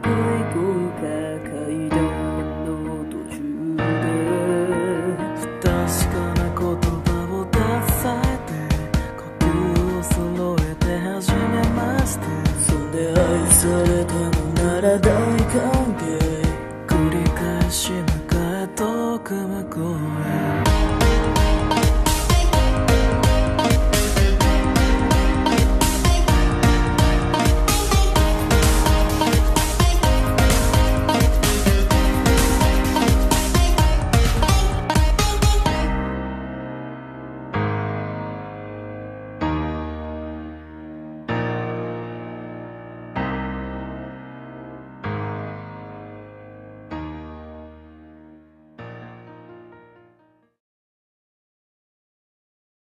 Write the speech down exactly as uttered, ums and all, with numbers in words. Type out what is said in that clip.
恋高架階段の途中で不確かな言葉を出されて呼吸を揃えて始めまして、そんで愛されたのなら大歓迎、繰り返し迎え遠く向こう